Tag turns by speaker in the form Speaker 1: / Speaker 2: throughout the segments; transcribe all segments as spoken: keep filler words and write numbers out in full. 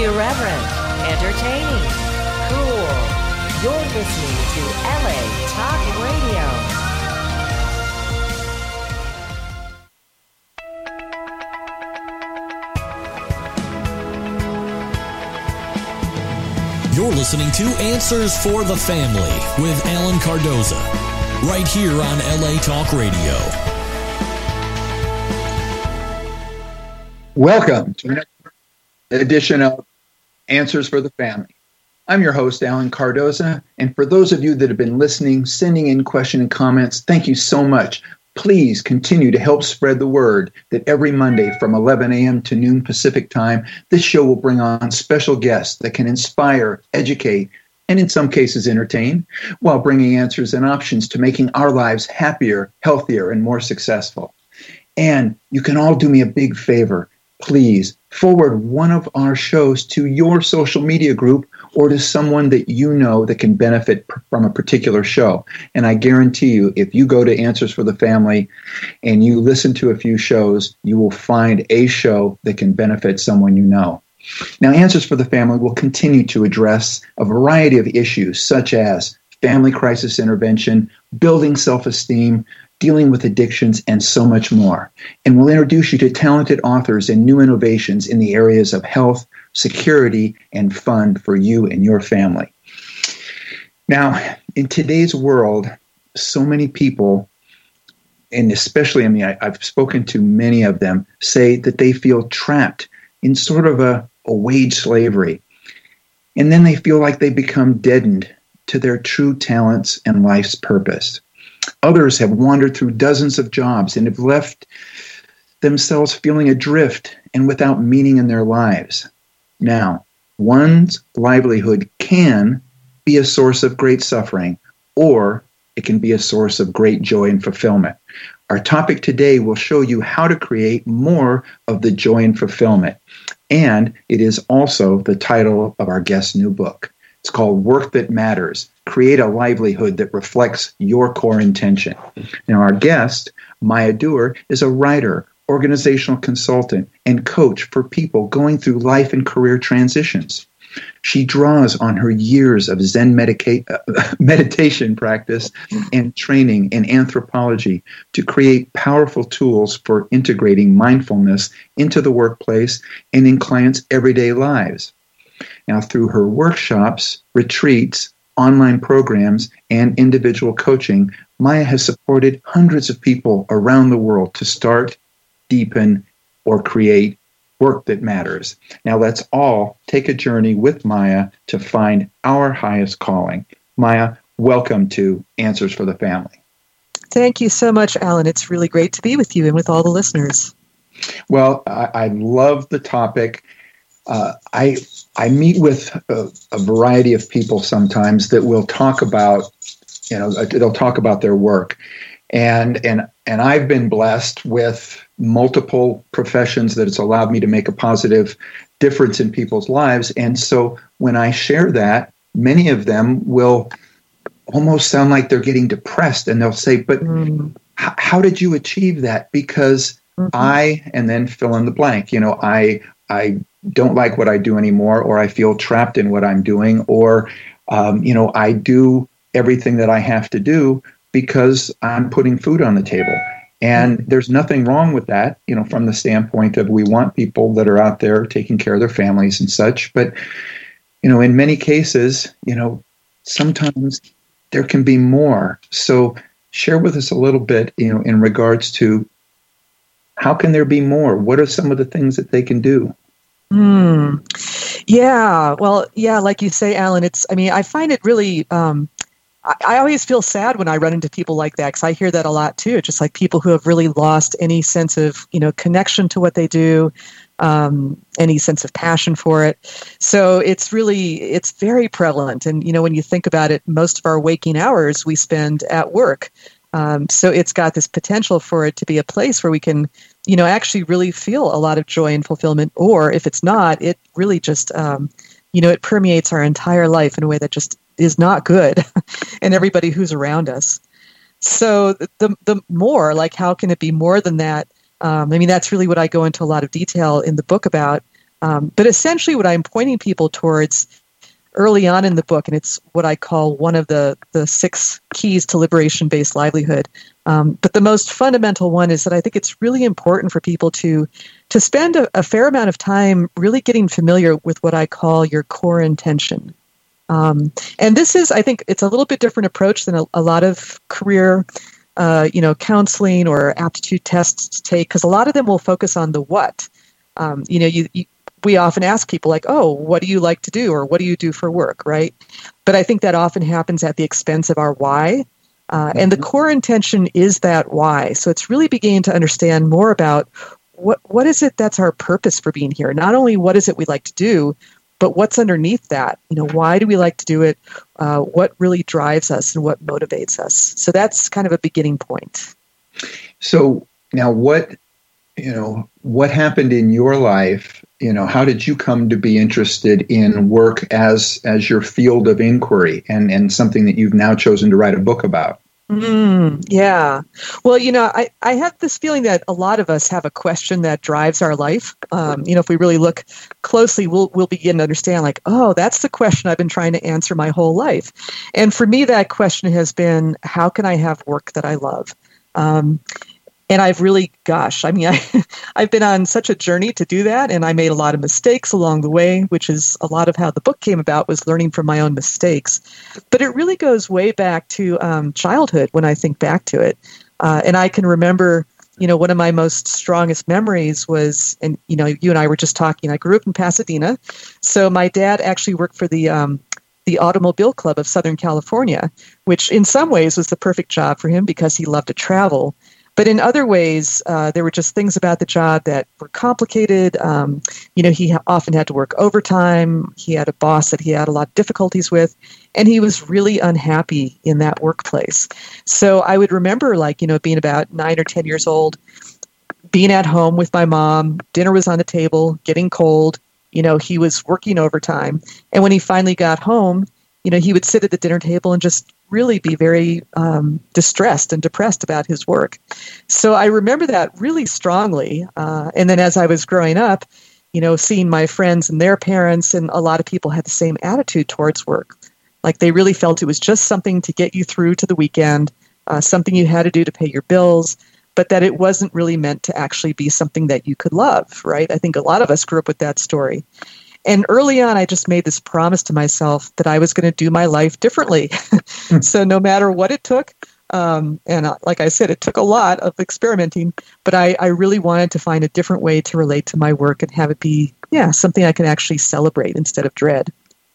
Speaker 1: Irreverent, entertaining, cool. You're listening to L A Talk Radio.
Speaker 2: You're listening to Answers for the Family with Alan Cardoza, right here on L A Talk Radio.
Speaker 3: Welcome to another edition of Answers for the Family. I'm your host, Alan Cardoza, and for those of you that have been listening, sending in questions and comments, thank you so much. Please continue to help spread the word that every Monday from eleven a.m. to noon Pacific time, this show will bring on special guests that can inspire, educate, and in some cases entertain, while bringing answers and options to making our lives happier, healthier, and more successful. And you can all do me a big favor. Please forward one of our shows to your social media group or to someone that you know that can benefit from a particular show. And I guarantee you, if you go to Answers for the Family and you listen to a few shows, you will find a show that can benefit someone you know. Now, Answers for the Family will continue to address a variety of issues such as family crisis intervention, building self-esteem, dealing with addictions, and so much more. And we'll introduce you to talented authors and new innovations in the areas of health, security, and fun for you and your family. Now, in today's world, so many people, and especially, I mean, I, I've spoken to many of them, say that they feel trapped in sort of a, a wage slavery. And then they feel like they become deadened to their true talents and life's purpose. Others have wandered through dozens of jobs and have left themselves feeling adrift and without meaning in their lives. Now, one's livelihood can be a source of great suffering, or it can be a source of great joy and fulfillment. Our topic today will show you how to create more of the joy and fulfillment. And it is also the title of our guest's new book. It's called Work That Matters. Create a livelihood that reflects your core intention. Now, our guest, Maya Dewar, is a writer, organizational consultant, and coach for people going through life and career transitions. She draws on her years of Zen medica- uh, meditation practice and training in anthropology to create powerful tools for integrating mindfulness into the workplace and in clients' everyday lives. Now, through her workshops, retreats, online programs, and individual coaching, Maya has supported hundreds of people around the world to start, deepen, or create work that matters. Now, let's all take a journey with Maya to find our highest calling. Maya, welcome to Answers for the Family.
Speaker 4: Thank you so much, Alan. It's really great to be with you and with all the listeners.
Speaker 3: Well, I, I love the topic. Uh, I I meet with a, a variety of people sometimes that will talk about, you know, they'll talk about their work, and and and I've been blessed with multiple professions that it's allowed me to make a positive difference in people's lives. And so when I share that, many of them will almost sound like they're getting depressed, and they'll say, "But mm. h- how did you achieve that?" Because mm-hmm. I, and then fill in the blank. You know, I I. don't like what I do anymore, or I feel trapped in what I'm doing, or, um, you know, I do everything that I have to do because I'm putting food on the table. And there's nothing wrong with that, you know, from the standpoint of we want people that are out there taking care of their families and such. But, you know, in many cases, you know, sometimes there can be more. So share with us a little bit, you know, in regards to how can there be more? What are some of the things that they can do?
Speaker 4: Hmm. Yeah. Well, yeah, like you say, Alan, it's, I mean, I find it really, um, I, I always feel sad when I run into people like that, because I hear that a lot too, just like people who have really lost any sense of, you know, connection to what they do, um, any sense of passion for it. So it's really, it's very prevalent. And, you know, when you think about it, most of our waking hours we spend at work. Um, so it's got this potential for it to be a place where we can, you know, actually really feel a lot of joy and fulfillment. Or if it's not, it really just, um, you know, it permeates our entire life in a way that just is not good and everybody who's around us. So the the more, like, how can it be more than that? Um, I mean, that's really what I go into a lot of detail in the book about. Um, but essentially what I'm pointing people towards early on in the book, and it's what I call one of the, the six keys to liberation-based livelihood. Um, but the most fundamental one is that I think it's really important for people to to spend a, a fair amount of time really getting familiar with what I call your core intention. Um, and this is, I think, it's a little bit different approach than a, a lot of career, uh, you know, counseling or aptitude tests take, because a lot of them will focus on the what. Um, you know, you, you we often ask people like, oh, what do you like to do? Or what do you do for work, right? But I think that often happens at the expense of our why. Uh, and the core intention is that why. So it's really beginning to understand more about what what is it that's our purpose for being here? Not only what is it we like to do, but what's underneath that? You know, why do we like to do it? Uh, what really drives us and what motivates us? So that's kind of a beginning point.
Speaker 3: So now what, you know, what happened in your life? You know, how did you come to be interested in work as as your field of inquiry and, and something that you've now chosen to write a book about?
Speaker 4: Mm, yeah. Well, you know, I, I have this feeling that a lot of us have a question that drives our life. Um, you know, if we really look closely, we'll we'll begin to understand like, oh, that's the question I've been trying to answer my whole life. And for me, that question has been, how can I have work that I love? Um, And I've really, gosh, I mean, I, I've been on such a journey to do that, and I made a lot of mistakes along the way, which is a lot of how the book came about, was learning from my own mistakes. But it really goes way back to um, childhood when I think back to it. Uh, and I can remember, you know, one of my most strongest memories was, and, you know, you and I were just talking, I grew up in Pasadena. So my dad actually worked for the um, the Automobile Club of Southern California, which in some ways was the perfect job for him because he loved to travel. But in other ways, uh, there were just things about the job that were complicated. Um, you know, he ha- often had to work overtime. He had a boss that he had a lot of difficulties with, and he was really unhappy in that workplace. So I would remember, like, you know, being about nine or ten years old, being at home with my mom, dinner was on the table, getting cold. You know, he was working overtime. And when he finally got home, you know, he would sit at the dinner table and just really be very um, distressed and depressed about his work. So I remember that really strongly. Uh, and then as I was growing up, you know, seeing my friends and their parents, and a lot of people had the same attitude towards work. Like they really felt it was just something to get you through to the weekend, uh, something you had to do to pay your bills, but that it wasn't really meant to actually be something that you could love, right? I think a lot of us grew up with that story. And early on, I just made this promise to myself that I was going to do my life differently. So no matter what it took, um, and uh, like I said, it took a lot of experimenting, but I, I really wanted to find a different way to relate to my work and have it be, yeah, something I can actually celebrate instead of dread.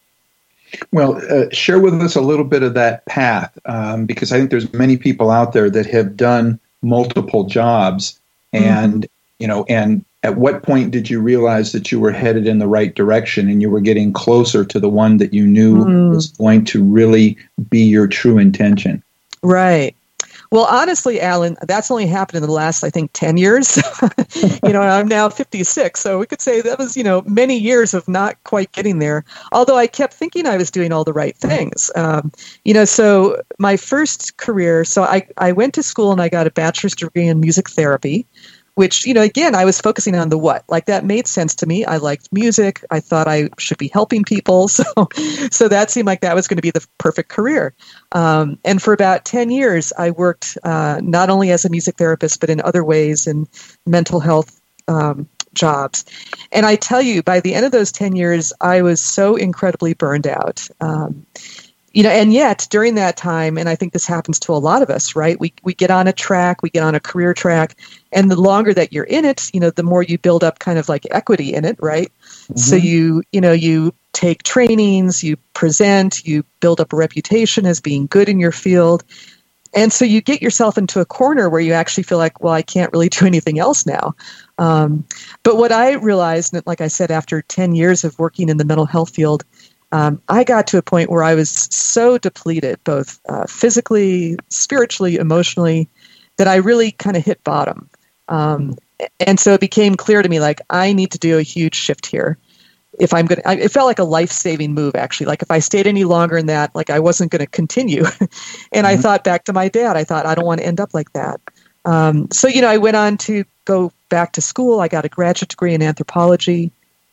Speaker 3: Well, uh, share with us a little bit of that path, um, because I think there's many people out there that have done multiple jobs, and mm-hmm. you know, and at what point did you realize that you were headed in the right direction and you were getting closer to the one that you knew mm. was going to really be your true intention?
Speaker 4: Right. Well, honestly, Alan, that's only happened in the last, I think, ten years. You know, I'm now fifty-six, so we could say that was, you know, many years of not quite getting there, although I kept thinking I was doing all the right things. Um, you know, so my first career, so I, I went to school and I got a bachelor's degree in music therapy, which, you know, again, I was focusing on the what. Like, that made sense to me. I liked music. I thought I should be helping people. So so that seemed like that was going to be the perfect career. Um, and for about ten years, I worked uh, not only as a music therapist, but in other ways in mental health um, jobs. And I tell you, by the end of those ten years, I was so incredibly burned out. Um You know, and yet during that time, and I think this happens to a lot of us, right? We we get on a track, we get on a career track, and the longer that you're in it, you know, the more you build up kind of like equity in it, right? Mm-hmm. So you, you know, you take trainings, you present, you build up a reputation as being good in your field. And so you get yourself into a corner where you actually feel like, well, I can't really do anything else now. Um, but what I realized, like I said, after ten years of working in the mental health field, Um, I got to a point where I was so depleted, both uh, physically, spiritually, emotionally, that I really kind of hit bottom. Um, and so it became clear to me, like, I need to do a huge shift here. If I'm going to, it felt like a life-saving move, actually. Like, if I stayed any longer in that, like, I wasn't going to continue. And mm-hmm. I thought back to my dad. I thought, I don't want to end up like that. Um, so, you know, I went on to go back to school. I got a graduate degree in anthropology.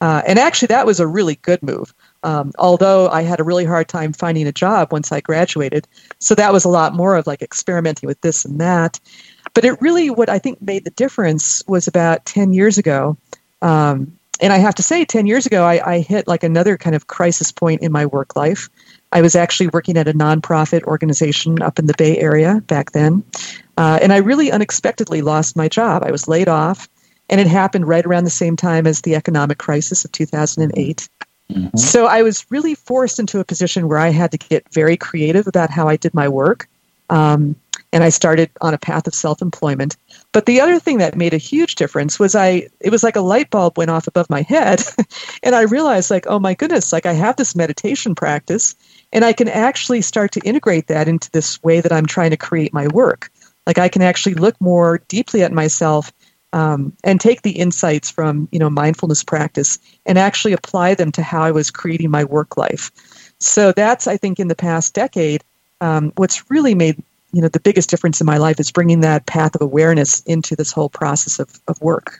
Speaker 4: Uh, and actually, that was a really good move. Um, although I had a really hard time finding a job once I graduated. So that was a lot more of like experimenting with this and that. But it really, what I think made the difference was about ten years ago. Um, and I have to say, ten years ago, I, I hit like another kind of crisis point in my work life. I was actually working at a nonprofit organization up in the Bay Area back then. Uh, and I really unexpectedly lost my job. I was laid off, and it happened right around the same time as the economic crisis of two thousand eight. Mm-hmm. So I was really forced into a position where I had to get very creative about how I did my work. Um, and I started on a path of self-employment. But the other thing that made a huge difference was I, it was like a light bulb went off above my head. And I realized like, oh my goodness, like I have this meditation practice and I can actually start to integrate that into this way that I'm trying to create my work. Like I can actually look more deeply at myself um, and take the insights from, you know, mindfulness practice and actually apply them to how I was creating my work life. So that's, I think, in the past decade, um, what's really made, you know, the biggest difference in my life is bringing that path of awareness into this whole process of, of work.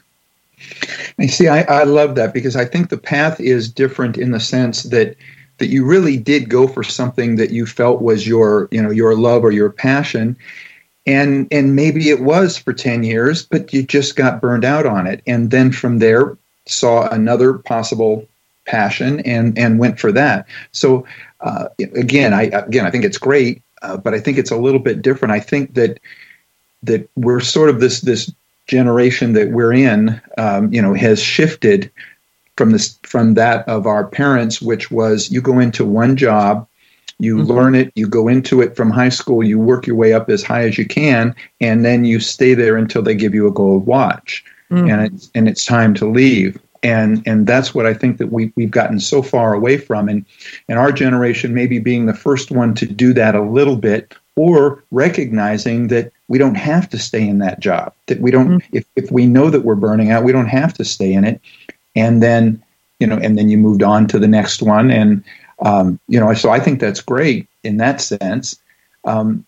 Speaker 3: You see, I, I love that because I think the path is different in the sense that that you really did go for something that you felt was your, you know, your love or your passion. And and maybe it was for ten years, but you just got burned out on it. And then from there saw another possible passion and, and went for that. So uh, again, I again I think it's great, uh, but I think it's a little bit different. I think that that we're sort of this this generation that we're in, um, you know, has shifted from this from that of our parents, which was you go into one job. You mm-hmm. learn it, you go into it from high school, you work your way up as high as you can, and then you stay there until they give you a gold watch. Mm-hmm. And it's and it's time to leave. And and that's what I think that we, we've gotten so far away from. And, and our generation maybe being the first one to do that a little bit, or recognizing that we don't have to stay in that job. That we don't, mm-hmm. if, if we know that we're burning out, we don't have to stay in it. And then, you know, and then you moved on to the next one. And Um, you know, so I think that's great in that sense. Um,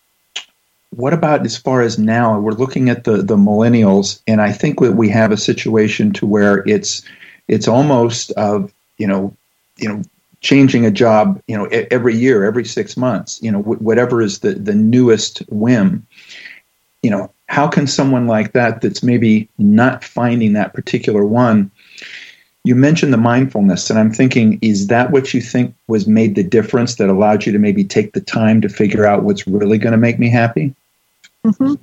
Speaker 3: what about as far as now? We're looking at the the millennials, and I think that we have a situation to where it's it's almost of you know you know changing a job you know every year, every six months. You know, wh- whatever is the the newest whim. You know, how can someone like that that's maybe not finding that particular one? You mentioned the mindfulness, and I'm thinking, is that what you think was made the difference that allowed you to maybe take the time to figure out what's really going to make me happy?
Speaker 4: Mm-hmm.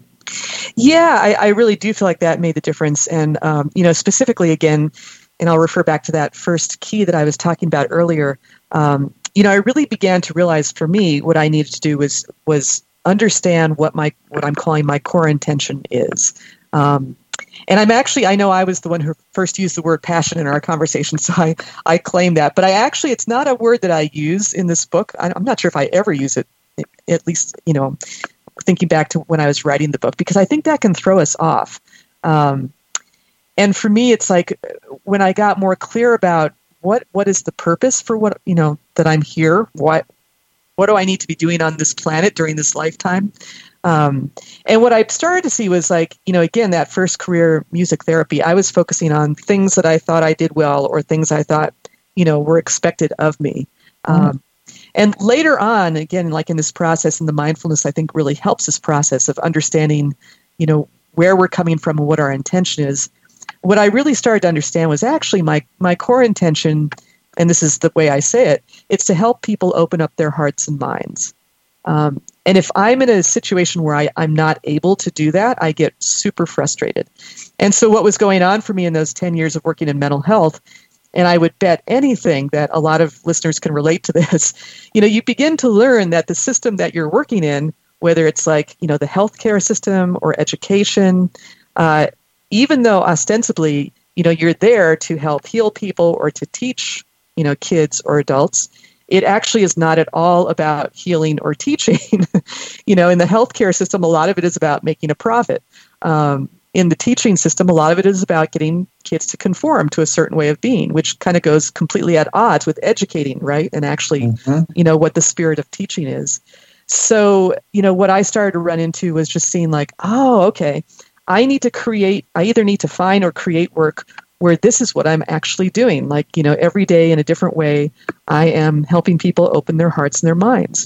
Speaker 4: Yeah, I, I really do feel like that made the difference. And, um, you know, specifically again, and I'll refer back to that first key that I was talking about earlier, um, you know, I really began to realize for me what I needed to do was was understand what my what I'm calling my core intention is. Um And I'm actually, I know I was the one who first used the word passion in our conversation, so I, I claim that. But I actually, it's not a word that I use in this book. I'm not sure if I ever use it, at least, you know, thinking back to when I was writing the book, because I think that can throw us off. Um, and for me, it's like when I got more clear about what what is the purpose for what, you know, that I'm here, what, what do I need to be doing on this planet during this lifetime? Um, and what I started to see was like, you know, again, that first career music therapy, I was focusing on things that I thought I did well or things I thought, you know, were expected of me. Mm-hmm. Um, and later on, again, like in this process and the mindfulness, I think really helps this process of understanding, you know, where we're coming from and what our intention is. What I really started to understand was actually my, my core intention, and this is the way I say it, it's to help people open up their hearts and minds. Um, and if I'm in a situation where I, I'm not able to do that, I get super frustrated. And so what was going on for me in those ten years of working in mental health, and I would bet anything that a lot of listeners can relate to this, you know, you begin to learn that the system that you're working in, whether it's like, you know, the healthcare system or education, uh, even though ostensibly, you know, you're there to help heal people or to teach, you know, kids or adults, it actually is not at all about healing or teaching. You know, in the healthcare system, a lot of it is about making a profit. Um, in the teaching system, a lot of it is about getting kids to conform to a certain way of being, which kind of goes completely at odds with educating, right? And actually, mm-hmm. you know, what the spirit of teaching is. So, you know, what I started to run into was just seeing like, oh, okay, I need to create, I either need to find or create work where this is what I'm actually doing. Like, you know, every day in a different way, I am helping people open their hearts and their minds.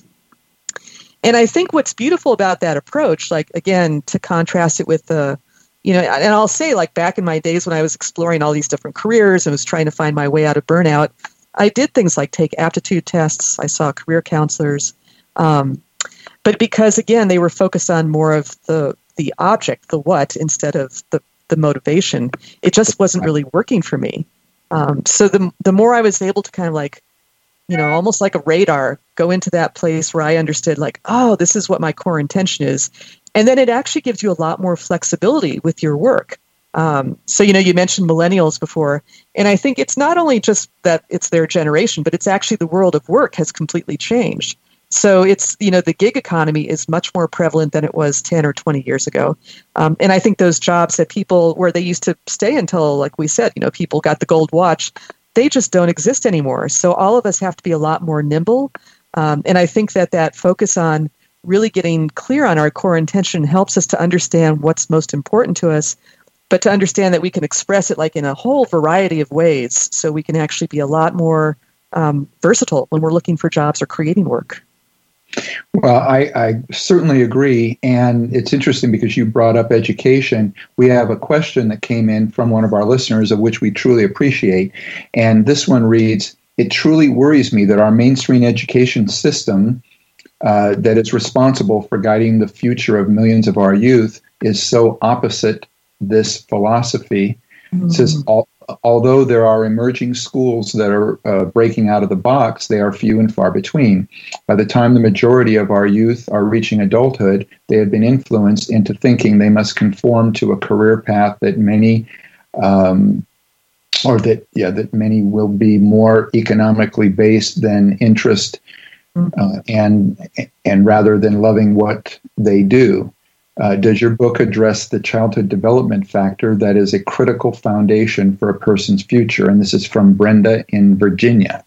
Speaker 4: And I think what's beautiful about that approach, like, again, to contrast it with the, you know, and I'll say, like, back in my days when I was exploring all these different careers and was trying to find my way out of burnout, I did things like take aptitude tests. I saw career counselors. Um, but because, again, they were focused on more of the the object, the what, instead of the, the motivation, it just wasn't really working for me. Um, so the the more I was able to kind of like, you know, almost like a radar, go into that place where I understood, like, oh, this is what my core intention is. And then it actually gives you a lot more flexibility with your work. Um, so, you know, you mentioned millennials before, and I think it's not only just that it's their generation, but it's actually the world of work has completely changed. So it's, you know, the gig economy is much more prevalent than it was ten or twenty years ago. Um, and I think those jobs that people, where they used to stay until, like we said, you know, people got the gold watch, they just don't exist anymore. So all of us have to be a lot more nimble. Um, and I think that that focus on really getting clear on our core intention helps us to understand what's most important to us, but to understand that we can express it like in a whole variety of ways. So we can actually be a lot more um, versatile when we're looking for jobs or creating work.
Speaker 3: Well, I, I certainly agree. And it's interesting because you brought up education. We have a question that came in from one of our listeners, of which we truly appreciate. And this one reads, "It truly worries me that our mainstream education system uh, that is responsible for guiding the future of millions of our youth is so opposite this philosophy." Mm-hmm. It says, Al- although there are emerging schools that are uh, breaking out of the box, they are few and far between. By the time the majority of our youth are reaching adulthood, they have been influenced into thinking they must conform to a career path that many, um, or that yeah, that many will be more economically based than interest, mm-hmm. uh, and and rather than loving what they do. Uh, does your book address the childhood development factor that is a critical foundation for a person's future? And this is from Brenda in Virginia.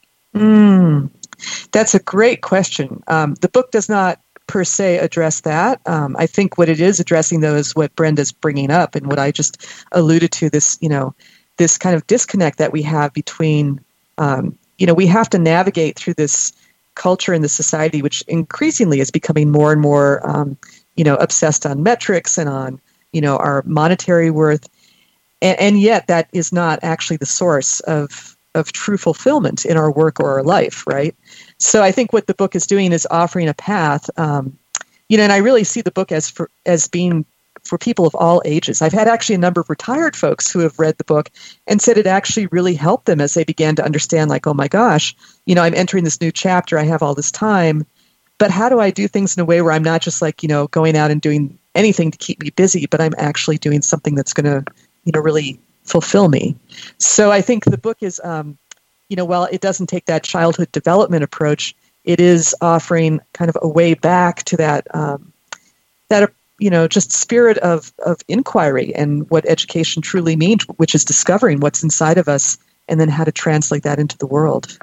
Speaker 4: Mm, that's a great question. Um, the book does not per se address that. Um, I think what it is addressing, though, is what Brenda's bringing up and what I just alluded to, this, you know, this kind of disconnect that we have between, um, you know, we have to navigate through this culture in the society, which increasingly is becoming more and more um, you know, obsessed on metrics and on, you know, our monetary worth. And, and yet that is not actually the source of, of true fulfillment in our work or our life, right? So I think what the book is doing is offering a path, um, you know, and I really see the book as for, as being for people of all ages. I've had actually a number of retired folks who have read the book and said it actually really helped them as they began to understand, like, oh my gosh, you know, I'm entering this new chapter, I have all this time, but how do I do things in a way where I'm not just like, you know, going out and doing anything to keep me busy, but I'm actually doing something that's going to, you know, really fulfill me. So I think the book is, um, you know, while it doesn't take that childhood development approach, it is offering kind of a way back to that, um, that, you know, just spirit of, of inquiry and what education truly means, which is discovering what's inside of us and then how to translate that into the world.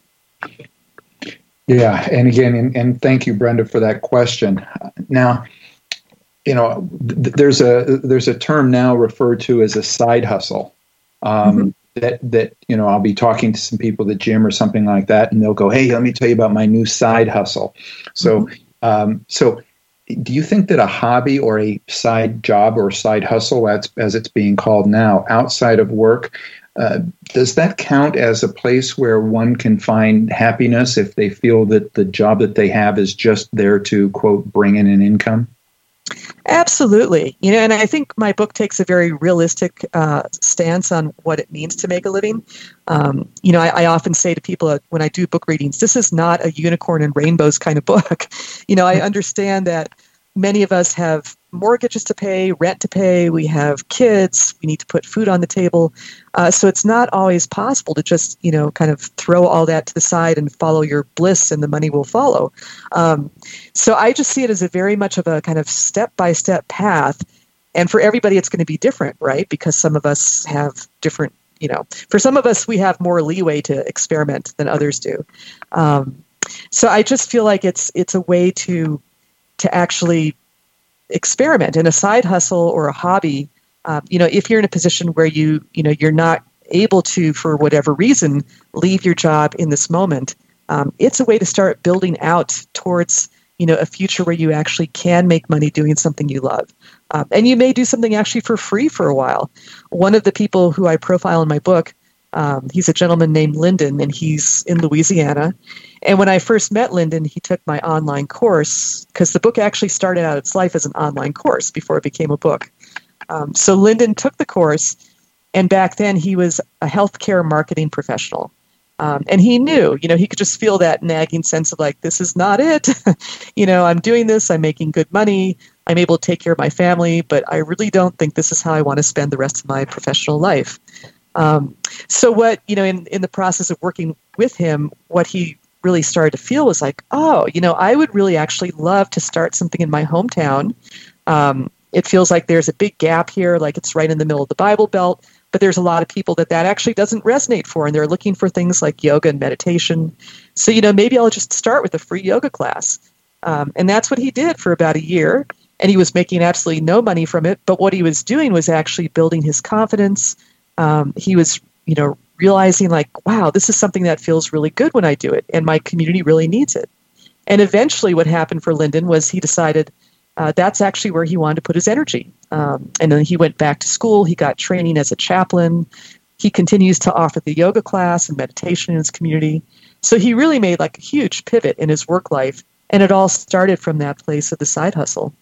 Speaker 3: Yeah, and again, and, and thank you, Brenda, for that question. Now, you know, th- there's a there's a term now referred to as a side hustle. Um, mm-hmm. That that you know, I'll be talking to some people at the gym or something like that, and they'll go, "Hey, let me tell you about my new side hustle." So, mm-hmm. um, so, do you think that a hobby or a side job or side hustle, as as it's being called now, outside of work, Uh, does that count as a place where one can find happiness if they feel that the job that they have is just there to, quote, bring in an income?
Speaker 4: Absolutely. You know, and I think my book takes a very realistic uh, stance on what it means to make a living. Um, you know, I, I often say to people when I do book readings, this is not a unicorn and rainbows kind of book. You know, I understand that many of us have mortgages to pay, rent to pay, we have kids, we need to put food on the table. Uh, so it's not always possible to just, you know, kind of throw all that to the side and follow your bliss and the money will follow. Um, so I just see it as a very much of a kind of step-by-step path. And for everybody, it's going to be different, right? Because some of us have different, you know, for some of us, we have more leeway to experiment than others do. Um, so I just feel like it's it's a way to to actually experiment in a side hustle or a hobby. Um, you know, if you're in a position where you, you know, you're not able to, for whatever reason, leave your job in this moment, um, it's a way to start building out towards, you know, a future where you actually can make money doing something you love. Um, and you may do something actually for free for a while. One of the people who I profile in my book, um, he's a gentleman named Lyndon, and he's in Louisiana. And when I first met Lyndon, he took my online course, because the book actually started out its life as an online course before it became a book. Um, so Lyndon took the course, and back then he was a healthcare marketing professional. Um, and he knew, you know, he could just feel that nagging sense of like, this is not it. you know, I'm doing this, I'm making good money, I'm able to take care of my family, but I really don't think this is how I want to spend the rest of my professional life. Um, so what, you know, in, in the process of working with him, what he really started to feel was like, oh, you know, I would really actually love to start something in my hometown. Um, it feels like there's a big gap here, like it's right in the middle of the Bible Belt. But there's a lot of people that that actually doesn't resonate for, and they're looking for things like yoga and meditation. So, you know, maybe I'll just start with a free yoga class. Um, and that's what he did for about a year. And he was making absolutely no money from it. But what he was doing was actually building his confidence. Um, he was, you know, realizing like, wow, this is something that feels really good when I do it, and my community really needs it. And eventually what happened for Lyndon was he decided Uh, that's actually where he wanted to put his energy. Um, and then he went back to school. He got training as a chaplain. He continues to offer the yoga class and meditation in his community. So he really made like a huge pivot in his work life. And it all started from that place of the side hustle.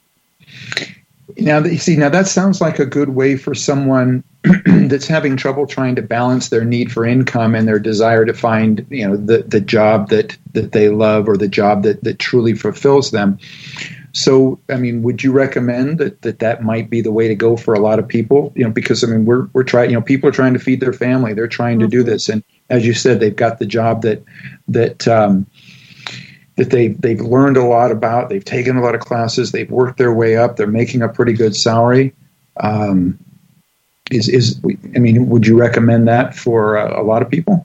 Speaker 3: Now, you see, now that sounds like a good way for someone that's having trouble trying to balance their need for income and their desire to find, you know, the, the job that, that they love, or the job that, that truly fulfills them. So, I mean, would you recommend that, that that might be the way to go for a lot of people? You know, because I mean, we're we're trying. You know, people are trying to feed their family. They're trying to do this, and as you said, they've got the job that that um, that they they've learned a lot about. They've taken a lot of classes. They've worked their way up. They're making a pretty good salary. Um, is is I mean, would you recommend that for a, a lot of people?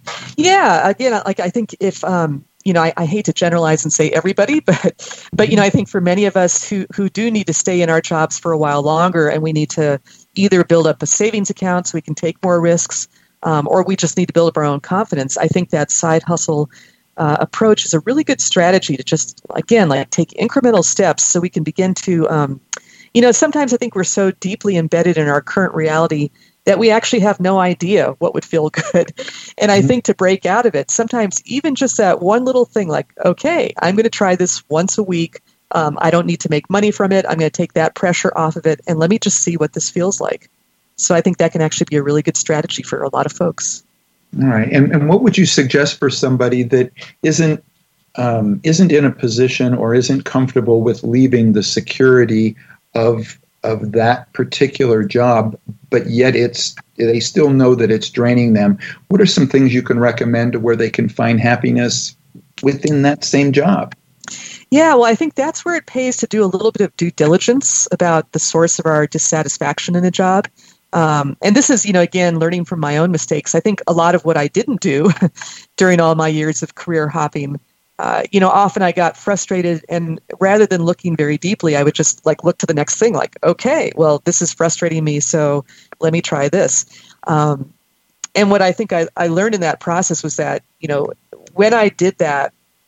Speaker 4: Yeah, again, like I think if. Um, You know, I, I hate to generalize and say everybody, but, but you know, I think for many of us who, who do need to stay in our jobs for a while longer, and we need to either build up a savings account so we can take more risks, um, or we just need to build up our own confidence, I think that side hustle uh, approach is a really good strategy to just, again, like take incremental steps so we can begin to, um, you know, sometimes I think we're so deeply embedded in our current reality that we actually have no idea what would feel good. And I think to break out of it, sometimes even just that one little thing like, okay, I'm going to try this once a week. Um, I don't need to make money from it. I'm going to take that pressure off of it, and let me just see what this feels like. So I think that can actually be a really good strategy for a lot of folks.
Speaker 3: All right. And, and what would you suggest for somebody that isn't um, isn't in a position or isn't comfortable with leaving the security of of that particular job, but yet it's they still know that it's draining them? What are some things you can recommend to where they can find happiness within that same job?
Speaker 4: Yeah, well, I think that's where it pays to do a little bit of due diligence about the source of our dissatisfaction in a job. Um, and this is, you know, again, learning from my own mistakes. I think a lot of what I didn't do during all my years of career hopping, Uh, you know, often I got frustrated, and rather than looking very deeply, I would just like look to the next thing, like, okay, well, this is frustrating me, so let me try this. Um, and what I think I, I learned in that process was that, you know, when I did that,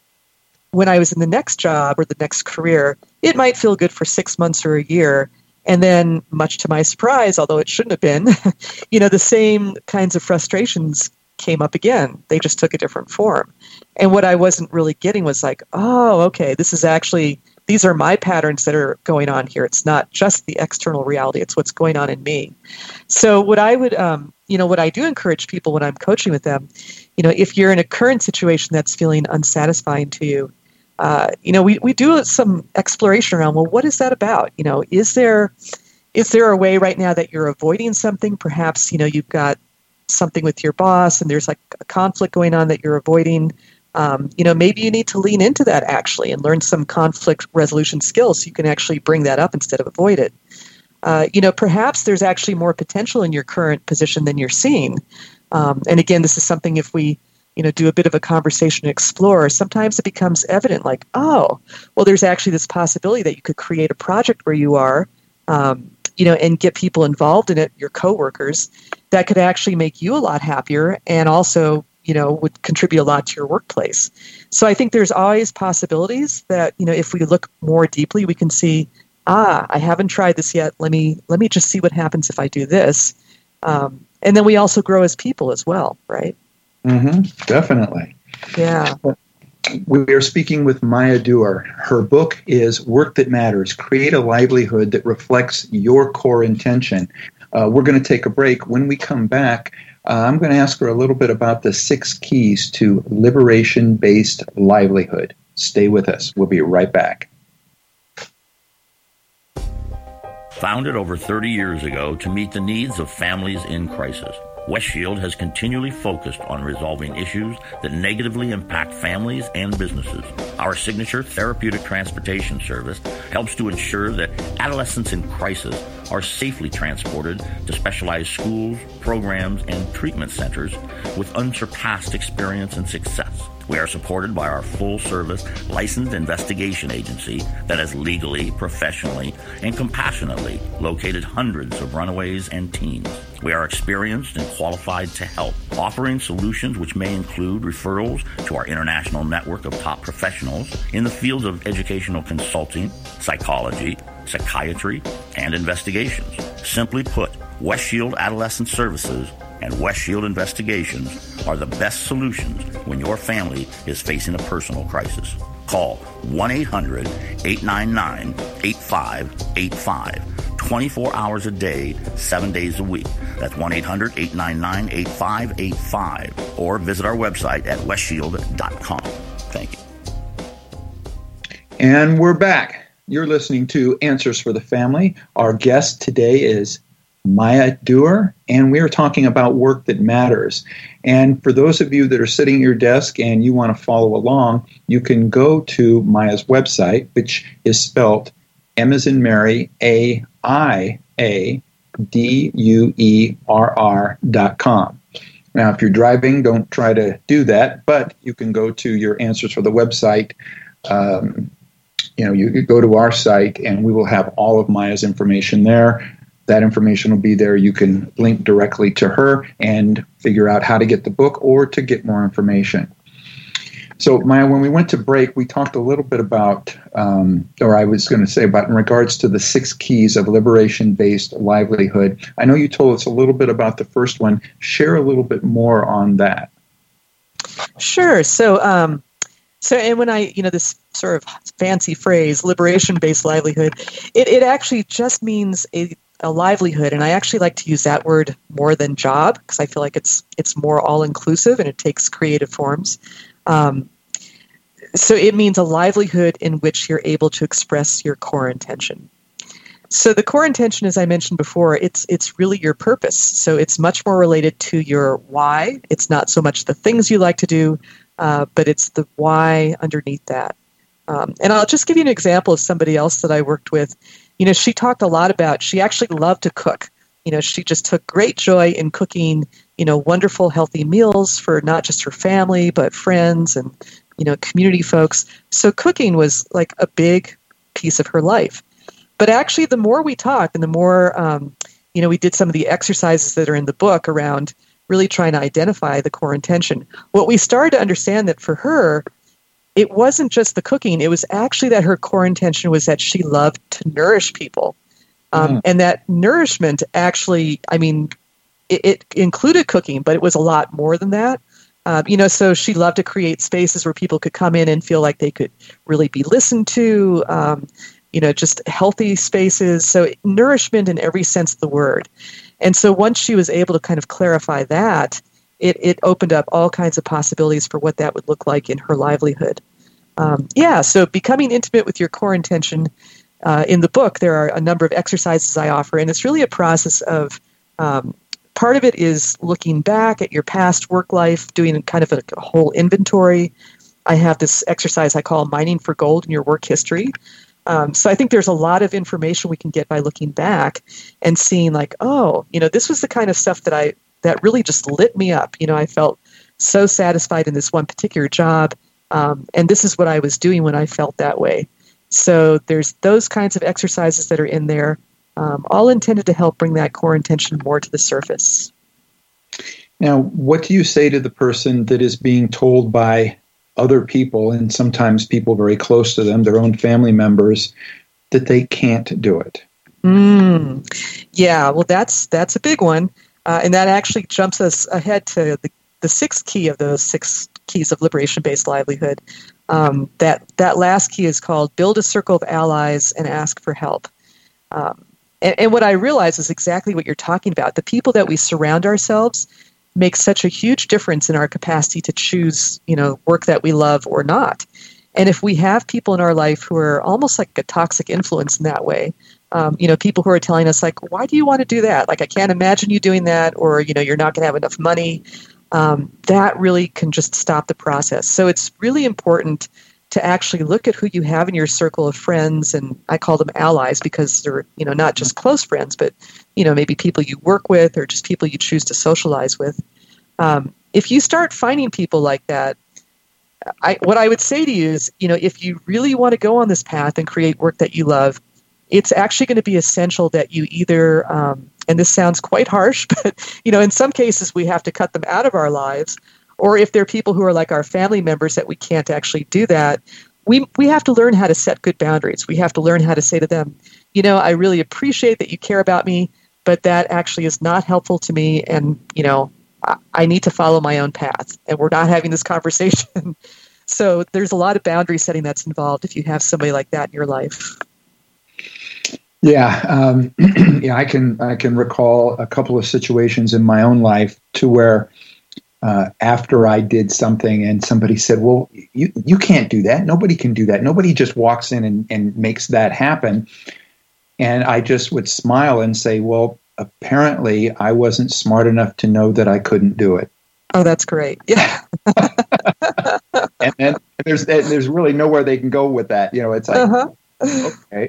Speaker 4: when I was in the next job or the next career, it might feel good for six months or a year. And then, much to my surprise, although it shouldn't have been, you know, the same kinds of frustrations came up again. They just took a different form. And what I wasn't really getting was like, oh, okay, this is actually, these are my patterns that are going on here. It's not just the external reality. It's what's going on in me. So what I would, um, you know, what I do encourage people when I'm coaching with them, you know, if you're in a current situation that's feeling unsatisfying to you, uh, you know, we, we do some exploration around, well, what is that about? You know, is there, is there a way right now that you're avoiding something? Perhaps, you know, you've got something with your boss and there's like a conflict going on that you're avoiding. Um, you know, maybe you need to lean into that actually and learn some conflict resolution skills so you can actually bring that up instead of avoid it. Uh, you know, perhaps there's actually more potential in your current position than you're seeing. Um, and again, this is something if we, you know, do a bit of a conversation and explore, sometimes it becomes evident like, oh, well, there's actually this possibility that you could create a project where you are um, you know, and get people involved in it, your coworkers, that could actually make you a lot happier and also, you know, would contribute a lot to your workplace. So I think there's always possibilities that, you know, if we look more deeply, we can see, ah, I haven't tried this yet. Let me let me just see what happens if I do this. Um, and then we also grow as people as well, right?
Speaker 3: Mm-hmm, definitely.
Speaker 4: Yeah.
Speaker 3: We are speaking with Maya Dewar. Her book is Work That Matters, Create a Livelihood That Reflects Your Core Intention. Uh, we're going to take a break. When we come back, uh, I'm going to ask her a little bit about the six keys to liberation-based livelihood. Stay with us. We'll be right back.
Speaker 5: Founded over thirty years ago to meet the needs of families in crisis, West Shield has continually focused on resolving issues that negatively impact families and businesses. Our signature therapeutic transportation service helps to ensure that adolescents in crisis are safely transported to specialized schools, programs, and treatment centers with unsurpassed experience and success. We are supported by our full-service licensed investigation agency that has legally, professionally, and compassionately located hundreds of runaways and teens. We are experienced and qualified to help, offering solutions which may include referrals to our international network of top professionals in the fields of educational consulting, psychology, psychiatry, and investigations. Simply put, West Shield Adolescent Services and West Shield Investigations are the best solutions when your family is facing a personal crisis. Call one eight hundred eight nine nine eight five eight five, twenty-four hours a day, seven days a week. That's one eight hundred eight nine nine eight five eight five, or visit our website at west shield dot com. Thank you.
Speaker 3: And we're back. You're listening to Answers for the Family. Our guest today is Maya Dewar, and we are talking about work that matters. And for those of you that are sitting at your desk and you want to follow along, you can go to Maya's website, which is spelled M as in Mary, A I A D U E R R dot com. Now, if you're driving, don't try to do that, but you can go to your Answers for the website. Um, you know, you could go to our site, and we will have all of Maya's information there. That information will be there. You can link directly to her and figure out how to get the book or to get more information. So, Maya, when we went to break, we talked a little bit about, um, or I was going to say about in regards to the six keys of liberation-based livelihood. I know you told us a little bit about the first one. Share a little bit more on that.
Speaker 4: Sure. So, um, so, and when I, you know, this sort of fancy phrase, liberation-based livelihood, it, it actually just means a a livelihood, and I actually like to use that word more than job because I feel like it's it's more all-inclusive and it takes creative forms. Um, so it means a livelihood in which you're able to express your core intention. So the core intention, as I mentioned before, it's it's really your purpose. So it's much more related to your why. It's not so much the things you like to do, uh, but it's the why underneath that. Um, and I'll just give you an example of somebody else that I worked with. You know, she talked a lot about, she actually loved to cook. You know, she just took great joy in cooking, you know, wonderful, healthy meals for not just her family, but friends and, you know, community folks. So cooking was like a big piece of her life. But actually, the more we talked and the more, um, you know, we did some of the exercises that are in the book around really trying to identify the core intention, what we started to understand that for her, it wasn't just the cooking. It was actually that her core intention was that she loved to nourish people. Um, mm. And that nourishment actually, I mean, it, it included cooking, but it was a lot more than that. Uh, you know, so she loved to create spaces where people could come in and feel like they could really be listened to, um, you know, just healthy spaces. So nourishment in every sense of the word. And so once she was able to kind of clarify that, It, it opened up all kinds of possibilities for what that would look like in her livelihood. Um, yeah, so becoming intimate with your core intention. Uh, in the book, there are a number of exercises I offer, and it's really a process of, um, part of it is looking back at your past work life, doing kind of a, a whole inventory. I have this exercise I call mining for gold in your work history. Um, so I think there's a lot of information we can get by looking back and seeing like, oh, you know, this was the kind of stuff that I that really just lit me up. You know, I felt so satisfied in this one particular job. Um, and this is what I was doing when I felt that way. So there's those kinds of exercises that are in there. um, all intended to help bring that core intention more to the surface.
Speaker 3: Now, what do you say to the person that is being told by other people, and sometimes people very close to them, their own family members, that they can't do it?
Speaker 4: Mm. Yeah, well, that's that's a big one. Uh, and that actually jumps us ahead to the, the sixth key of those six keys of liberation-based livelihood. Um, that, that last key is called build a circle of allies and ask for help. Um, and, and what I realize is exactly what you're talking about. The people that we surround ourselves make such a huge difference in our capacity to choose, you know, work that we love or not. And if we have people in our life who are almost like a toxic influence in that way, um, you know, people who are telling us like, why do you want to do that? Like, I can't imagine you doing that, or, you know, you're not going to have enough money. Um, that really can just stop the process. So it's really important to actually look at who you have in your circle of friends, and I call them allies because they're, you know, not just close friends, but, you know, maybe people you work with or just people you choose to socialize with. Um, if you start finding people like that, I, what I would say to you is, you know, if you really want to go on this path and create work that you love, it's actually going to be essential that you either, um, and this sounds quite harsh, but, you know, in some cases we have to cut them out of our lives, or if they're people who are like our family members that we can't actually do that, we we have to learn how to set good boundaries. We have to learn how to say to them, you know, I really appreciate that you care about me, but that actually is not helpful to me, and, you know, I need to follow my own path, and we're not having this conversation. So there's a lot of boundary setting that's involved if you have somebody like that in your life.
Speaker 3: Yeah, um, yeah, I can I can recall a couple of situations in my own life to where uh, after I did something and somebody said, "Well, you you can't do that. Nobody can do that. Nobody just walks in and, and makes that happen." And I just would smile and say, "Well, apparently I wasn't smart enough to know that I couldn't do it."
Speaker 4: Oh, that's great. Yeah.
Speaker 3: and, and there's there's really nowhere they can go with that. You know, it's like, uh-huh. Okay.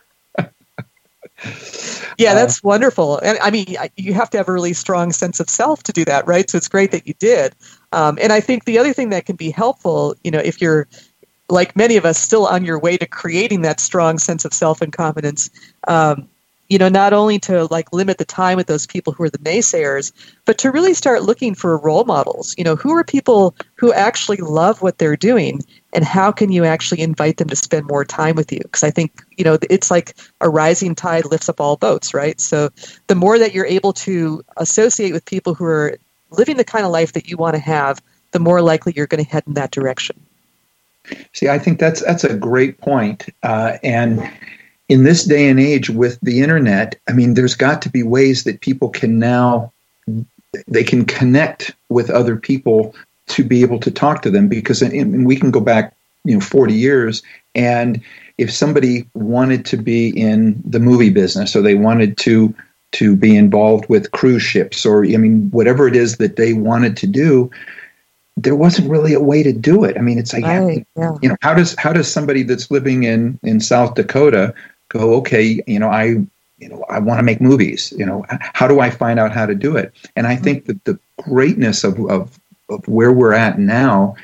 Speaker 4: Yeah, that's uh, wonderful. And I mean, you have to have a really strong sense of self to do that, right? So it's great that you did. Um, and I think the other thing that can be helpful, you know, if you're, like many of us, still on your way to creating that strong sense of self and confidence, um, you know, not only to like limit the time with those people who are the naysayers, but to really start looking for role models. You know, who are people who actually love what they're doing, and how can you actually invite them to spend more time with you? Because I think, you know, it's like a rising tide lifts up all boats, right? So the more that you're able to associate with people who are living the kind of life that you want to have, the more likely you're going to head in that direction.
Speaker 3: See, I think that's that's a great point. Uh, and in this day and age with the internet, I mean, there's got to be ways that people can now, they can connect with other people to be able to talk to them, because and we can go back, you know, forty years. And if somebody wanted to be in the movie business, or they wanted to, to be involved with cruise ships, or, I mean, whatever it is that they wanted to do, there wasn't really a way to do it. I mean, it's like, right, yeah. you know, how does, how does somebody that's living in, in South Dakota go, okay, you know, I, you know, I want to make movies, you know, how do I find out how to do it? And I think that the greatness of, of, of where we're at now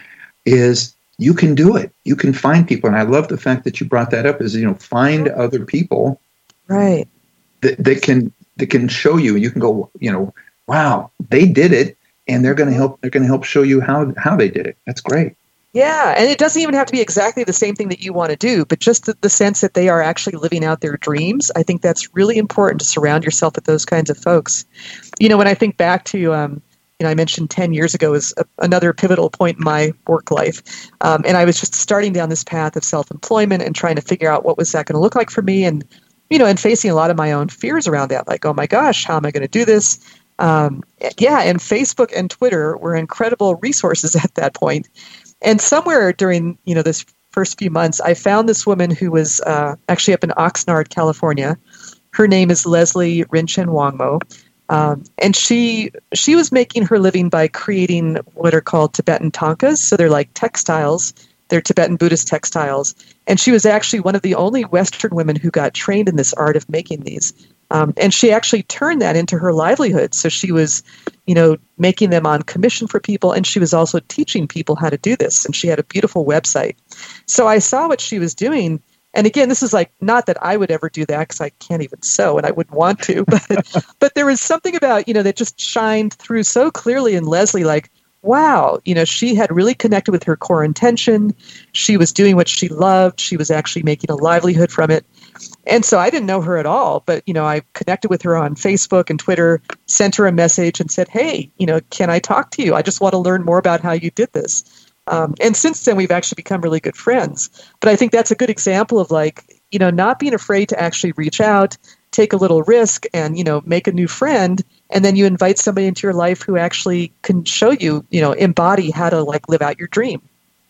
Speaker 3: is you can do it. You can find people. And I love the fact that you brought that up, is, you know, find other people
Speaker 4: right
Speaker 3: that, that can, that can show you, and you can go, you know, wow, they did it, and they're going to help, they're going to help show you how, how they did it. That's great.
Speaker 4: Yeah, and it doesn't even have to be exactly the same thing that you want to do, but just the, the sense that they are actually living out their dreams. I think that's really important, to surround yourself with those kinds of folks. You know, when I think back to, um, you know, I mentioned ten years ago is a, another pivotal point in my work life, um, and I was just starting down this path of self-employment and trying to figure out what was that going to look like for me, and, you know, and facing a lot of my own fears around that, like, oh my gosh, how am I going to do this? Um, yeah, and Facebook and Twitter were incredible resources at that point. And somewhere during, you know, this first few months, I found this woman who was uh, actually up in Oxnard, California. Her name is Leslie Rinchen Wangmo. Um, and she she was making her living by creating what are called Tibetan thangkas. So they're like textiles. They're Tibetan Buddhist textiles. And she was actually one of the only Western women who got trained in this art of making these. Um, and she actually turned that into her livelihood. So she was, you know, making them on commission for people, and she was also teaching people how to do this. And she had a beautiful website. So I saw what she was doing, And again, this is like, not that I would ever do that because I can't even sew and I wouldn't want to, but, but there was something about, you know, that just shined through so clearly in Leslie, like, wow, you know, she had really connected with her core intention. She was doing what she loved. She was actually making a livelihood from it. And so I didn't know her at all, but, you know, I connected with her on Facebook and Twitter, sent her a message and said, hey, you know, can I talk to you? I just want to learn more about how you did this. Um, and since then, we've actually become really good friends. But I think that's a good example of, like, you know, not being afraid to actually reach out, take a little risk and, you know, make a new friend. And then you invite somebody into your life who actually can show you, you know, embody how to, like, live out your dream.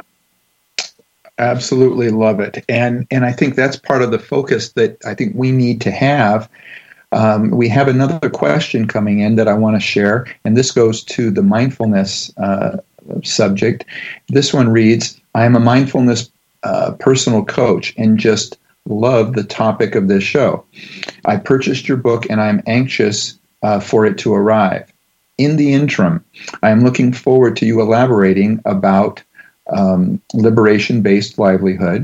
Speaker 3: Absolutely love it. And and I think that's part of the focus that I think we need to have. Um, we have another question coming in that I want to share, and this goes to the mindfulness uh, subject. This one reads, I am a mindfulness uh, personal coach and just love the topic of this show. I purchased your book and I'm anxious uh, for it to arrive. In the interim, I am looking forward to you elaborating about Um, liberation-based livelihood.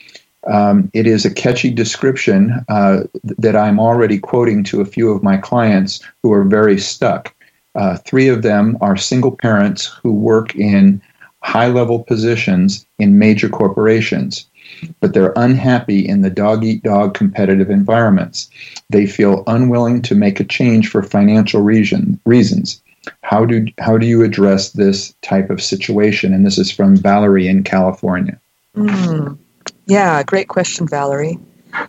Speaker 3: Um, it is a catchy description uh, that I'm already quoting to a few of my clients who are very stuck. Uh, three of them are single parents who work in high-level positions in major corporations, but they're unhappy in the dog-eat-dog competitive environments. They feel unwilling to make a change for financial reason, reasons. How do how do you address this type of situation? And this is from Valerie in California.
Speaker 4: Mm. Yeah, great question, Valerie.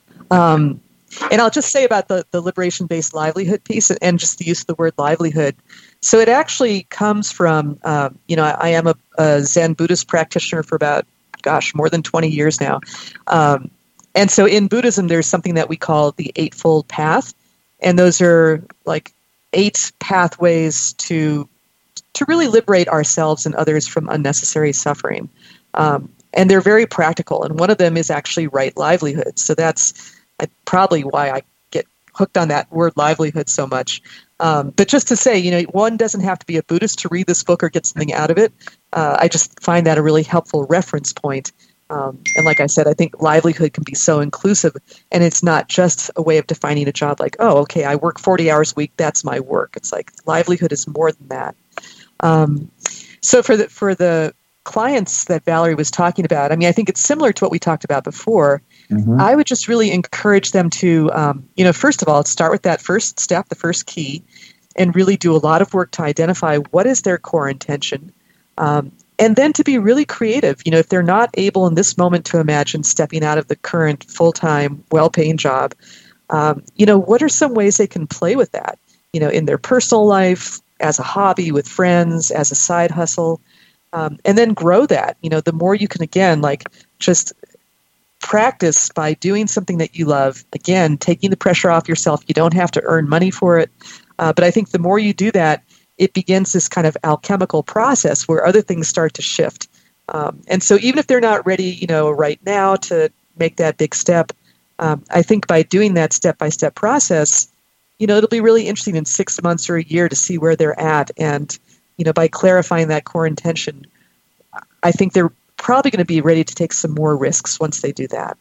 Speaker 4: Um, and I'll just say about the, the liberation-based livelihood piece and just the use of the word livelihood. So it actually comes from, um, you know, I, I am a, a Zen Buddhist practitioner for about, gosh, more than twenty years now. Um, and so in Buddhism, there's something that we call the Eightfold Path. And those are like eight pathways to to really liberate ourselves and others from unnecessary suffering. Um, and they're very practical. And one of them is actually right livelihood. So that's uh, probably why I get hooked on that word livelihood so much. Um, but just to say, you know, one doesn't have to be a Buddhist to read this book or get something out of it. Uh, I just find that a really helpful reference point. Um, and like I said, I think livelihood can be so inclusive, and it's not just a way of defining a job like, oh, okay, I work forty hours a week, that's my work. It's like livelihood is more than that. Um, so for the for the clients that Valerie was talking about, I mean, I think it's similar to what we talked about before. Mm-hmm. I would just really encourage them to, um, you know, first of all, start with that first step, the first key, and really do a lot of work to identify what is their core intention. Um, And then to be really creative. You know, if they're not able in this moment to imagine stepping out of the current full-time, well-paying job, um, you know, what are some ways they can play with that, you know, in their personal life, as a hobby, with friends, as a side hustle, um, and then grow that. You know, the more you can, again, like just practice by doing something that you love, again, taking the pressure off yourself. You don't have to earn money for it. Uh, but I think the more you do that, it begins this kind of alchemical process where other things start to shift. Um, and so even if they're not ready, you know, right now to make that big step, um, I think by doing that step-by-step process, you know, it'll be really interesting in six months or a year to see where they're at. And, you know, by clarifying that core intention, I think they're probably going to be ready to take some more risks once they do that.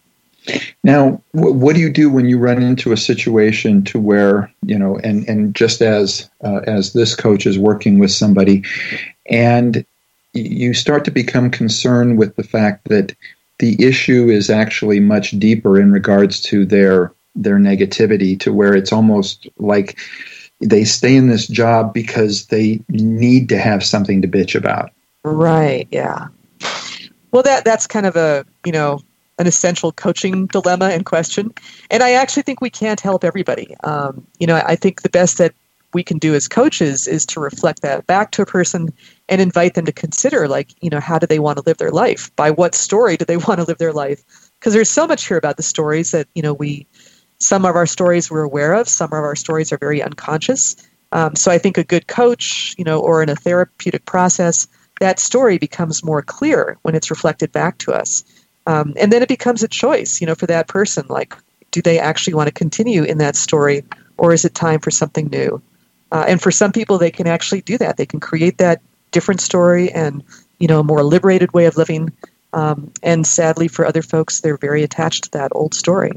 Speaker 3: Now, what do you do when you run into a situation to where, you know, and, and just as uh, as this coach is working with somebody, and you start to become concerned with the fact that the issue is actually much deeper in regards to their their negativity, to where it's almost like they stay in this job because they need to have something to bitch about.
Speaker 4: Right, yeah. Well, that that's kind of a, you know, an essential coaching dilemma and question. And I actually think we can't help everybody. Um, you know, I think the best that we can do as coaches is to reflect that back to a person and invite them to consider, like, you know, how do they want to live their life? By what story do they want to live their life? Because there's so much here about the stories that, you know, we, some of our stories we're aware of, some of our stories are very unconscious. Um, so I think a good coach, you know, or in a therapeutic process, that story becomes more clear when it's reflected back to us. Um, and then it becomes a choice, you know, for that person. Like, do they actually want to continue in that story, or is it time for something new? Uh, and for some people, they can actually do that. They can create that different story and, you know, a more liberated way of living. Um, and sadly, for other folks, they're very attached to that old story.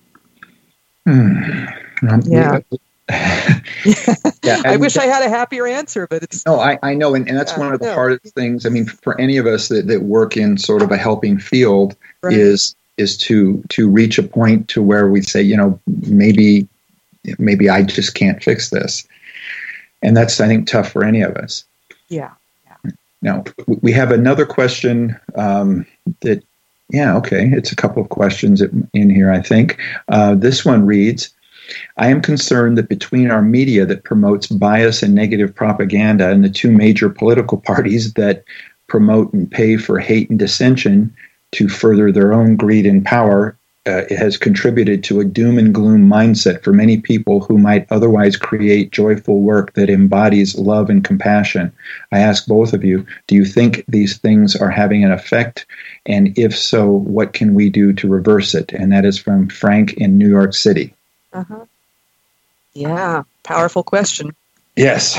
Speaker 3: Hmm.
Speaker 4: Yeah.
Speaker 3: yeah,
Speaker 4: I wish I had a happier answer, but it's...
Speaker 3: No, I, I know, and, and that's
Speaker 4: yeah,
Speaker 3: one of the
Speaker 4: no.
Speaker 3: hardest things. I mean, for any of us that, that work in sort of a helping field
Speaker 4: Right.
Speaker 3: is is to to reach a point to where we say, you know, maybe maybe I just can't fix this. And that's, I think, tough for any of us.
Speaker 4: Yeah. yeah.
Speaker 3: Now, we have another question um, that, yeah, okay, it's a couple of questions in here, I think. Uh, this one reads, I am concerned that between our media that promotes bias and negative propaganda and the two major political parties that promote and pay for hate and dissension to further their own greed and power, uh, it has contributed to a doom and gloom mindset for many people who might otherwise create joyful work that embodies love and compassion. I ask both of you, do you think these things are having an effect? And if so, what can we do to reverse it? And that is from Frank in New York City.
Speaker 4: Uh-huh. Yeah, powerful question.
Speaker 3: Yes.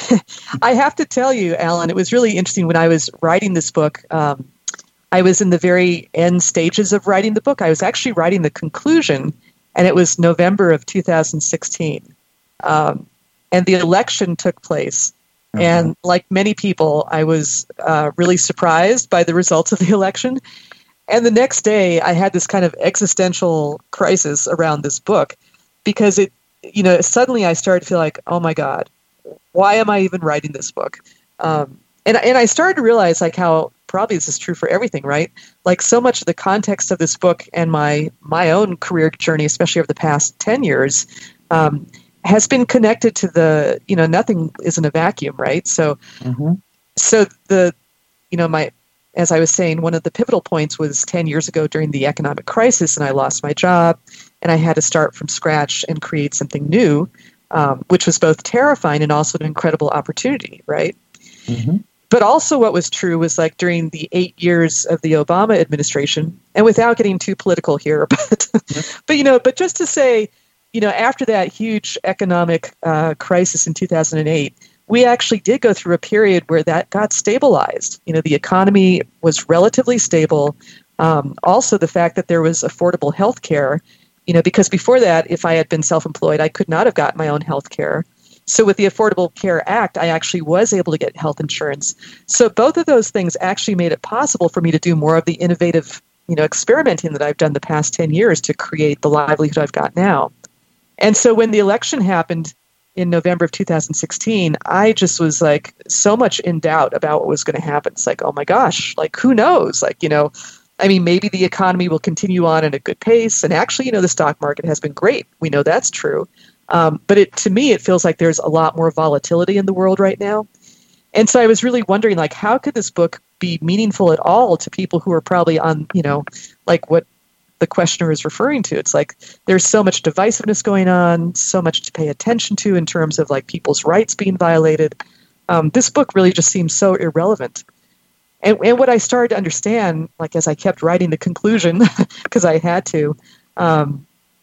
Speaker 4: I have to tell you, Alan, it was really interesting when I was writing this book. Um, I was in the very end stages of writing the book. I was actually writing the conclusion, and it was November of two thousand sixteen. Um, and the election took place. Uh-huh. And like many people, I was uh, really surprised by the results of the election. And the next day, I had this kind of existential crisis around this book because it, you know, suddenly I started to feel like, oh my God, why am I even writing this book? Um, and and I started to realize like how probably this is true for everything, right? Like so much of the context of this book and my my own career journey, especially over the past ten years, um, has been connected to the, you know, nothing is in a vacuum, right? So, mm-hmm. so the, you know, my, as I was saying, one of the pivotal points was ten years ago during the economic crisis, and I lost my job, and I had to start from scratch and create something new, um, which was both terrifying and also an incredible opportunity, right? Mm-hmm. But also what was true was like during the eight years of the Obama administration, and without getting too political here, but, mm-hmm. but you know, but just to say, you know, after that huge economic uh, crisis in two thousand eight, we actually did go through a period where that got stabilized. You know, the economy was relatively stable. Um, also, the fact that there was affordable health care, you know, because before that, if I had been self-employed, I could not have gotten my own health care. So with the Affordable Care Act, I actually was able to get health insurance. So both of those things actually made it possible for me to do more of the innovative, you know, experimenting that I've done the past ten years to create the livelihood I've got now. And so when the election happened in November of two thousand sixteen, I just was like so much in doubt about what was going to happen. It's like, oh my gosh, like who knows? Like, you know, I mean, maybe the economy will continue on at a good pace. And actually, you know, the stock market has been great. We know that's true. Um, but it, to me, it feels like there's a lot more volatility in the world right now. And so I was really wondering, like, how could this book be meaningful at all to people who are probably on, you know, like what the questioner is referring to? It's like there's so much divisiveness going on, so much to pay attention to in terms of like people's rights being violated. Um, this book really just seems so irrelevant. And, and what I started to understand, like as I kept writing the conclusion, because I had to, um,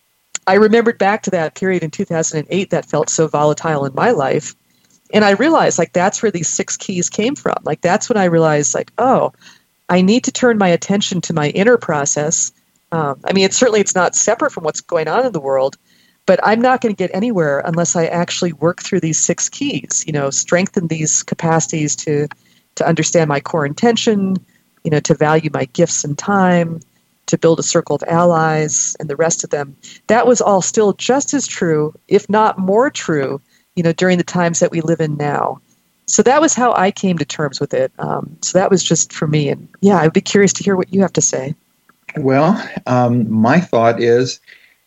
Speaker 4: I remembered back to that period in two thousand eight that felt so volatile in my life. And I realized like that's where these six keys came from. Like that's when I realized like, oh, I need to turn my attention to my inner process. Um, I mean, it's certainly it's not separate from what's going on in the world, but I'm not going to get anywhere unless I actually work through these six keys, you know, strengthen these capacities to to understand my core intention, you know, to value my gifts and time, to build a circle of allies and the rest of them. That was all still just as true, if not more true, you know, during the times that we live in now. So that was how I came to terms with it. Um, so that was just for me. And yeah, I'd be curious to hear what you have to say.
Speaker 3: Well, um, my thought is,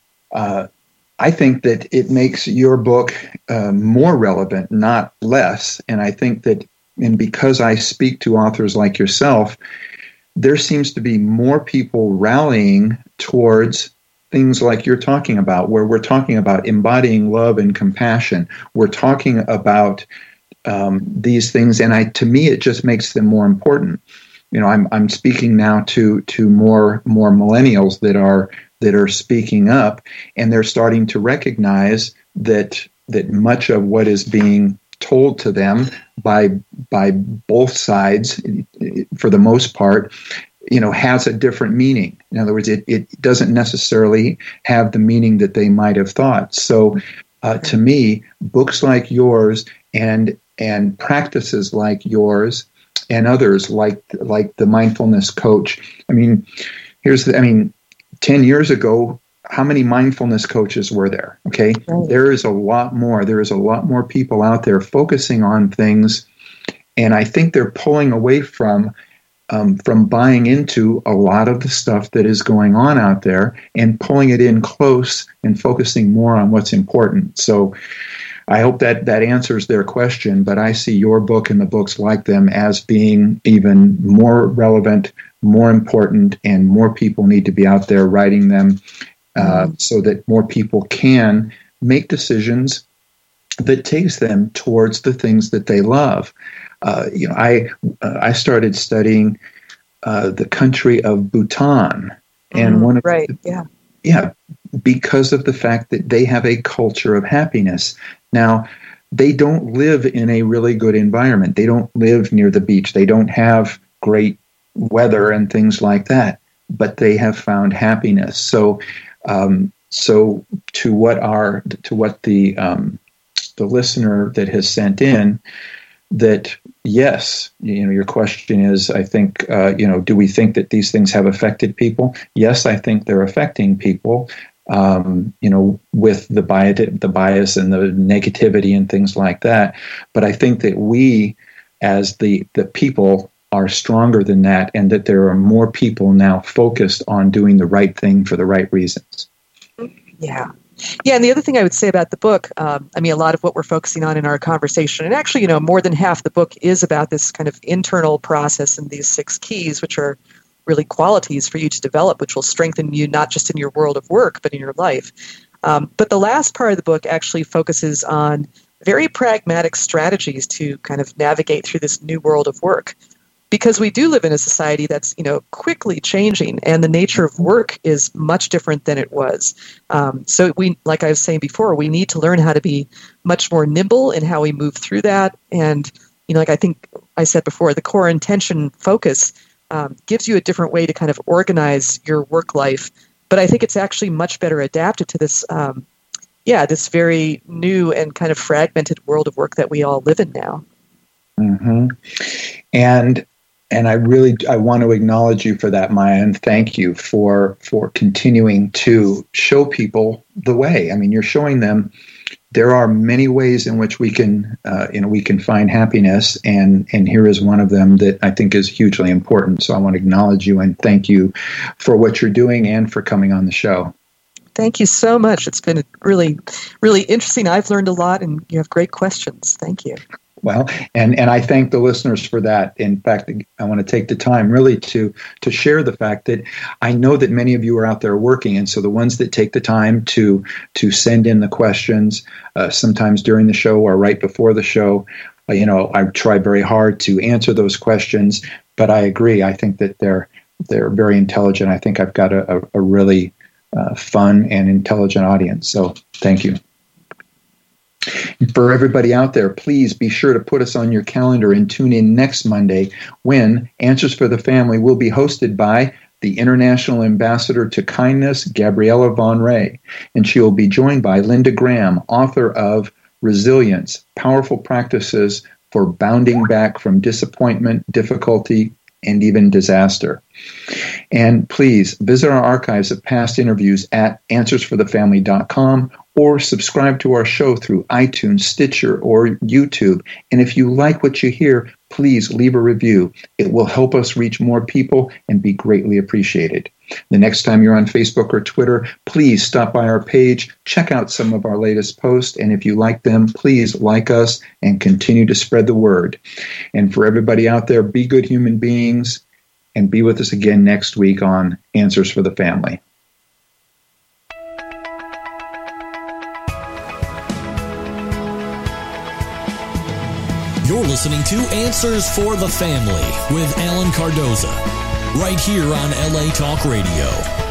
Speaker 3: uh, I think that it makes your book uh, more relevant, not less. And I think that, and because I speak to authors like yourself, there seems to be more people rallying towards things like you're talking about, where we're talking about embodying love and compassion. We're talking about um, these things, and I, to me, it just makes them more important. You know, I'm I'm speaking now to to more more millennials that are that are speaking up, and they're starting to recognize that that much of what is being told to them by by both sides, for the most part, you know, has a different meaning. In other words, it, it doesn't necessarily have the meaning that they might have thought. So uh, to me, books like yours and and practices like yours and others like like the mindfulness coach. I mean, here's the, I mean, ten years ago, how many mindfulness coaches were there? Okay. Right. There is a lot more. There is a lot more people out there focusing on things. And I think they're pulling away from um, from buying into a lot of the stuff that is going on out there and pulling it in close and focusing more on what's important. So I hope that that answers their question, but I see your book and the books like them as being even more relevant, more important, and more people need to be out there writing them uh, mm-hmm. so that more people can make decisions that takes them towards the things that they love. Uh, you know, I uh, I started studying uh, the country of Bhutan, and
Speaker 4: mm,
Speaker 3: one of
Speaker 4: right,
Speaker 3: the,
Speaker 4: yeah,
Speaker 3: yeah, because of the fact that they have a culture of happiness. Now, they don't live in a really good environment. They don't live near the beach. They don't have great weather and things like that, but they have found happiness. So, um, so to what our to what the um, the listener that has sent in. That yes, you know, your question is, I think, uh, you know, do we think that these things have affected people? Yes, I think they're affecting people, um, you know, with the bias, the bias and the negativity and things like that. But I think that we, as the the people, are stronger than that, and that there are more people now focused on doing the right thing for the right reasons.
Speaker 4: Yeah. Yeah, and the other thing I would say about the book, um, I mean, a lot of what we're focusing on in our conversation, and actually, you know, more than half the book is about this kind of internal process and these six keys, which are really qualities for you to develop, which will strengthen you not just in your world of work, but in your life. Um, but the last part of the book actually focuses on very pragmatic strategies to kind of navigate through this new world of work. Because we do live in a society that's, you know, quickly changing, and the nature of work is much different than it was. Um, so we, like I was saying before, we need to learn how to be much more nimble in how we move through that. And, you know, like I think I said before, the core intention focus um, gives you a different way to kind of organize your work life. But I think it's actually much better adapted to this, um, yeah, this very new and kind of fragmented world of work that we all live in now.
Speaker 3: Mm-hmm. And And I really, I want to acknowledge you for that, Maya, and thank you for for continuing to show people the way. I mean, you're showing them there are many ways in which we can, uh, you know, we can find happiness, and and here is one of them that I think is hugely important. So I want to acknowledge you and thank you for what you're doing and for coming on the show.
Speaker 4: Thank you so much. It's been really, really interesting. I've learned a lot, and you have great questions. Thank you.
Speaker 3: Well, and, and I thank the listeners for that. In fact, I want to take the time really to to share the fact that I know that many of you are out there working. And so the ones that take the time to to send in the questions, uh, sometimes during the show or right before the show, uh, you know, I try very hard to answer those questions. But I agree. I think that they're they're very intelligent. I think I've got a, a, a really uh, fun and intelligent audience. So thank you. For everybody out there, please be sure to put us on your calendar and tune in next Monday when Answers for the Family will be hosted by the International Ambassador to Kindness, Gabriella Von Ray. And she will be joined by Linda Graham, author of Resilience, Powerful Practices for Bounding Back from Disappointment, Difficulty, and even Disaster. And please visit our archives of past interviews at answers for the family dot com or subscribe to our show through iTunes, Stitcher, or YouTube. And if you like what you hear, please leave a review. It will help us reach more people and be greatly appreciated. The next time you're on Facebook or Twitter, please stop by our page, check out some of our latest posts, and if you like them, please like us and continue to spread the word. And for everybody out there, be good human beings, and be with us again next week on Answers for the Family.
Speaker 2: You're listening to Answers for the Family with Alan Cardoza, right here on L A Talk Radio.